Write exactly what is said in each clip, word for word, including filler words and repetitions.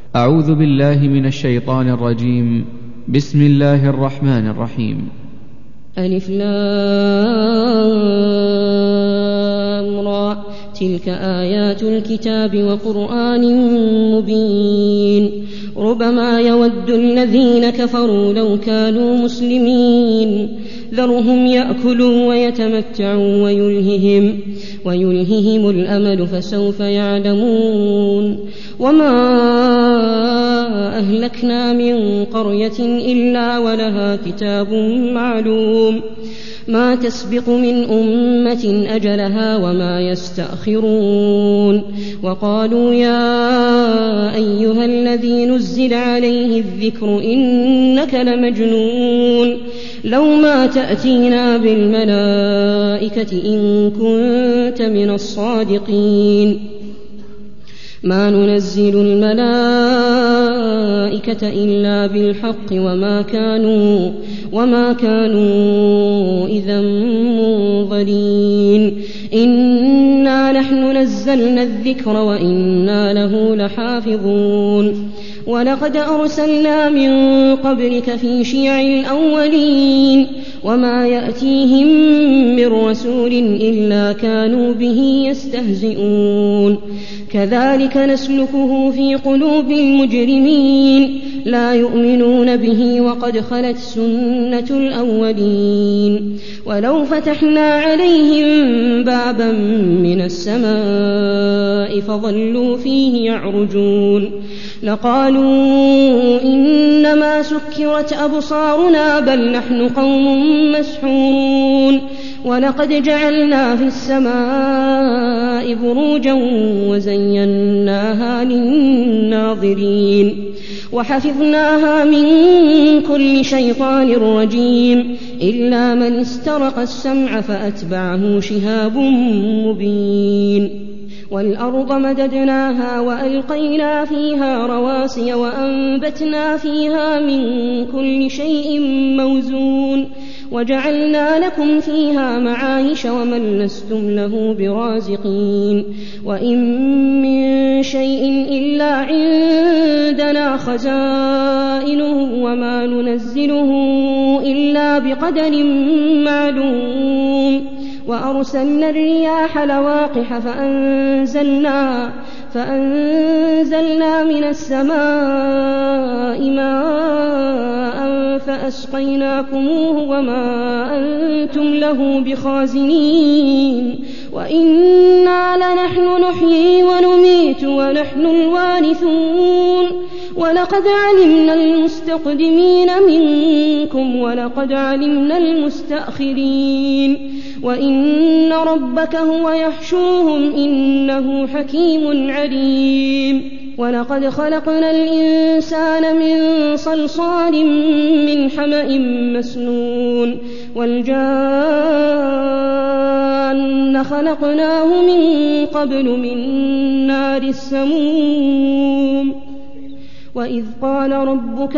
أعوذ بالله من الشيطان الرجيم. بسم الله الرحمن الرحيم. ألف لام را، تلك آيات الكتاب وقرآن مبين. ربما يود الذين كفروا لو كانوا مسلمين، ذرهم يأكلوا ويتمتعوا ويلههم, ويلههم الأمل فسوف يعلمون. وما أهلكنا من قرية إلا ولها كتاب معلوم، ما تسبق من أمة أجلها وما يستأخرون. وقالوا يا أيها الذي نزل عليه الذكر إنك لمجنون، لو ما تأتينا بالملائكة إن كنت من الصادقين. ما ننزل الملائكة إلا بالحق وما كانوا, وما كانوا إذا منظرين. إنا نحن نزلنا الذكر وإنا له لحافظون. ولقد أرسلنا من قبلك في شيع الأولين، وما يأتيهم من رسول إلا كانوا به يستهزئون. كذلك نسلكه في قلوب المجرمين، لا يؤمنون به وقد خلت سنة الأولين. ولو فتحنا عليهم بابا من السماء فظلوا فيه يعرجون لقالوا إنما سكرت أبصارنا بل نحن قوم مسحورون. ولقد جعلنا في السماء بروجا وزيناها للناظرين وحفظناها من كل شيطان رجيم إلا من استرق السمع فأتبعه شهاب مبين. والأرض مددناها وألقينا فيها رواسي وأنبتنا فيها من كل شيء موزون وجعلنا لكم فيها معايش ومن لستم له برازقين. وإن من شيء إلا عندنا خزائنه وما ننزله إلا بقدر معلوم. وأرسلنا الرياح لواقح فأنزلنا, فأنزلنا من السماء ماء فأسقيناكموه وما أنتم له بخازنين. وإنا لنحن نحيي ونميت ونحن الوارثون. ولقد علمنا المستقدمين منكم ولقد علمنا المستأخرين. وإن ربك هو يحشوهم إنه حكيم عليم. ولقد خلقنا الإنسان من صلصال من حمأ مسنون والجان خلقناه من قبل من نار السموم. وإذ قال ربك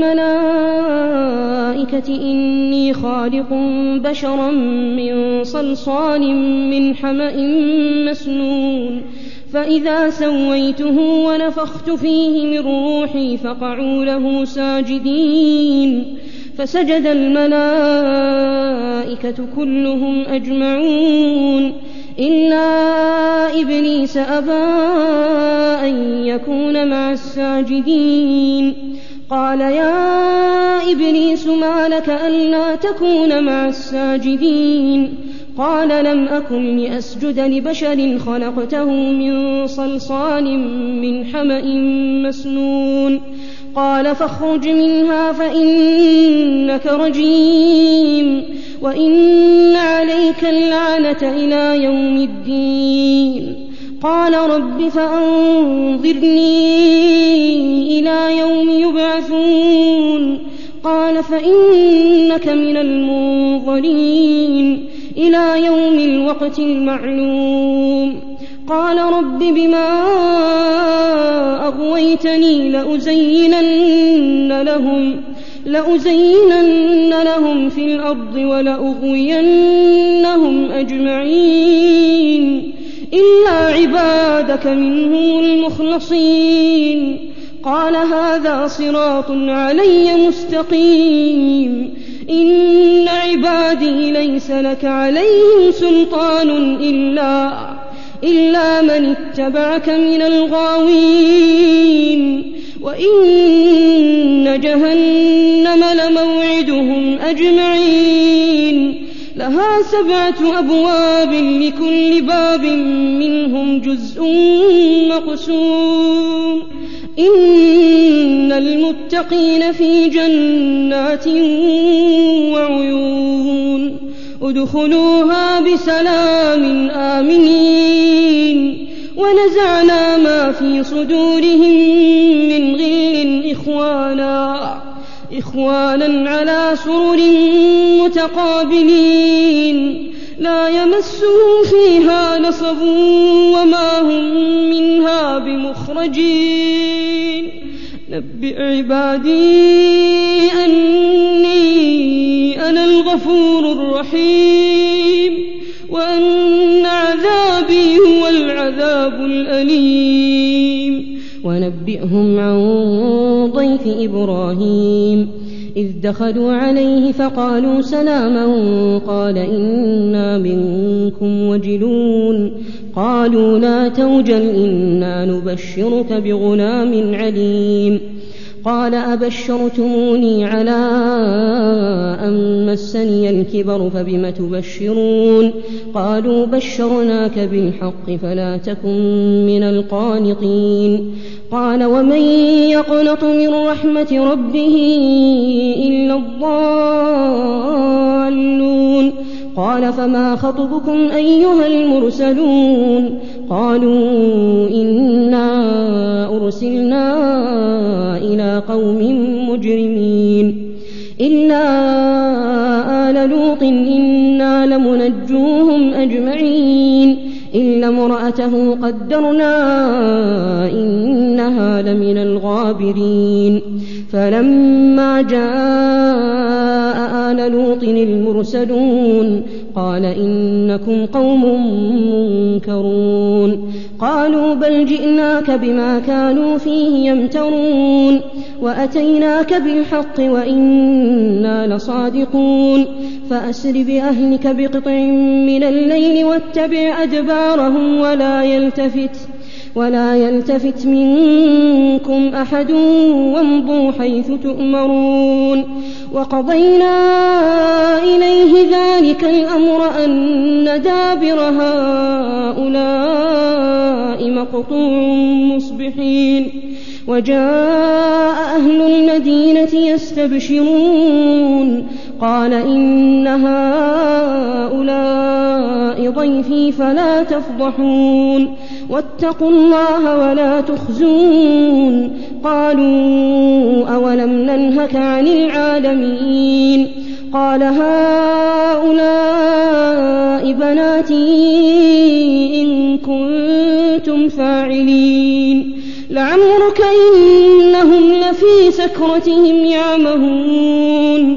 للملائكة إني خالق بشرا من صلصال من حمأ مسنون فإذا سويته ونفخت فيه من روحي فقعوا له ساجدين. فسجد الملائكة كلهم أجمعون إلا إبليس أبى أن يكون مع الساجدين. قال يا إبليس ما لك ألا تكون مع الساجدين؟ قال لم أكن لأسجد لبشر خلقته من صلصال من حمأ مسنون. قال فاخرج منها فإنك رجيم وإن عليك اللعنة إلى يوم الدين. قال رب فأنظرني إلى يوم يبعثون. قال فإنك من المنظرين إلى يوم الوقت المعلوم. قال رب بما أغويتني لأزينن لهم, لأزينن لهم في الأرض ولأغوينهم أجمعين إلا عبادك منهم المخلصين. قال هذا صراط علي مستقيم إن عبادي ليس لك عليهم سلطان إلا, إلا من اتبعك من الغاوين وإن جهنم لموعدهم أجمعين لها سبعة أبواب لكل باب منهم جزء مقسوم إن المتقين في جنات وعيون ادخلوها بسلام آمنين ونزعنا ما في صدورهم من غل إخوانا إخوانا على سرر متقابلين لا يمسهم فيها نصب وما هم منها بمخرجين نبئ عبادي أني أنا الغفور الرحيم وأن عذابي هو العذاب الأليم ونبئهم عن ضيف إبراهيم إذ دخلوا عليه فقالوا سلاما قال إنا منكم وجلون قالوا لا توجل إنا نبشرك بغلام عليم قال أبشرتموني على أن مسني الكبر فبم تبشرون قالوا بشرناك بالحق فلا تكن من القانطين قال ومن يقنط من رحمة ربه إلا الضالون قال فما خطبكم أيها المرسلون قالوا إنا أرسلنا إلى قوم مجرمين إلا آل لوط إنا لمنجوهم أجمعين إلا امرأته قدرنا إنها لمن الغابرين فلما جاء آل لوط المرسلون قال إنكم قوم منكرون قالوا بل جئناك بما كانوا فيه يمترون وأتيناك بالحق وإنا لصادقون فأسر بأهلك بقطع من الليل واتبع أدبارهم ولا يلتفت ولا يلتفت منكم أحد وامضوا حيث تؤمرون وقضينا إليه ذلك الأمر أن دابر هؤلاء مقطوع مصبحين وجاء أهل المدينة يستبشرون قال إن هؤلاء ضيفي فلا تفضحون واتقوا الله ولا تخزون قالوا أولم ننهك عن العالمين قال هؤلاء بناتي إن كنتم فاعلين لعمرك إنهم لفي سكرتهم يعمهون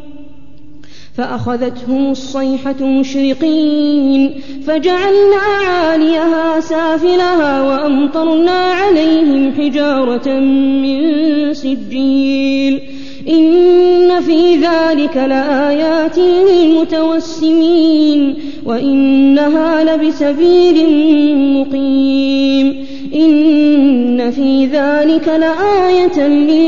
فأخذتهم الصيحة مشرقين فجعلنا عاليها سافلها وأمطرنا عليهم حجارة من سجيل إن في ذلك لآيات للمتوسمين وإنها لبسبيل مقيم إن في ذلك لآية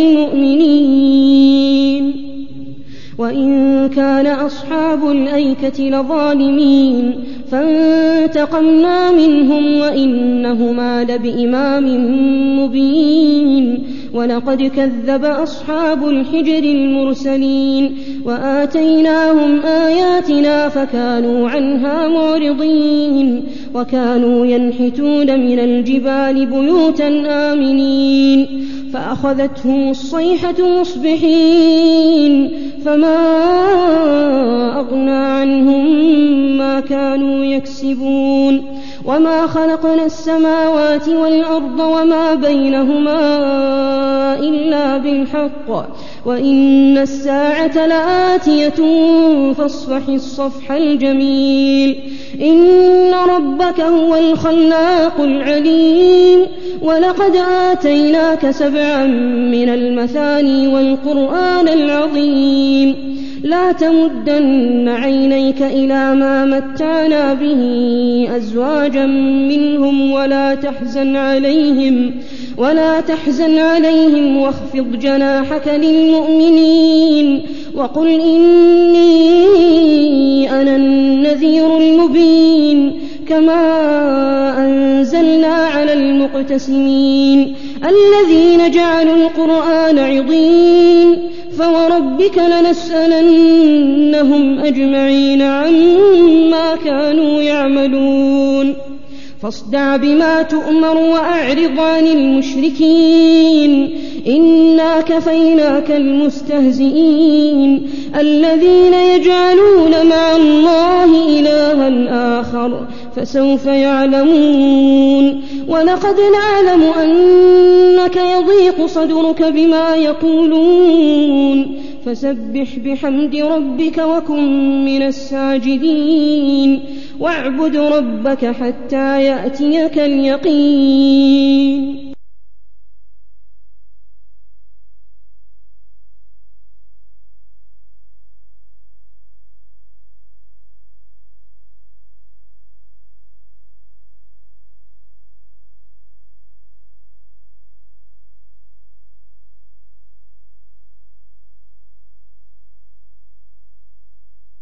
للمؤمنين وإن كان أصحاب الأيكة لظالمين فانتقمنا منهم وإنهما لبإمام مبين ولقد كذب أصحاب الحجر المرسلين وآتيناهم آياتنا فكانوا عنها معرضين وكانوا ينحتون من الجبال بيوتا آمنين فأخذتهم الصيحة مصبحين فما أغنى عنهم ما كانوا يكسبون وما خلقنا السماوات والأرض وما بينهما إلا بالحق وإن الساعة لآتية فاصفح الصفح الجميل إن ربك هو الخلاق العليم ولقد آتيناك سبعا من المثاني والقرآن العظيم لا تمدن عينيك إلى ما متعنا به أزواجا منهم ولا تحزن عليهم ولا تحزن عليهم واخفض جناحك للمؤمنين وقل إني أنا النذير المبين كما أنزلنا على المقتسمين الذين جعلوا القرآن عضين فوربك لنسألنهم أجمعين عما كانوا يعملون فاصدع بما تؤمر وأعرض عن المشركين إنا كفيناك المستهزئين الذين يجعلون مع الله إلها آخر فسوف يعلمون ولقد نعلم أنك يضيق صدرك بما يقولون فسبح بحمد ربك وكن من الساجدين واعبد ربك حتى يأتيك اليقين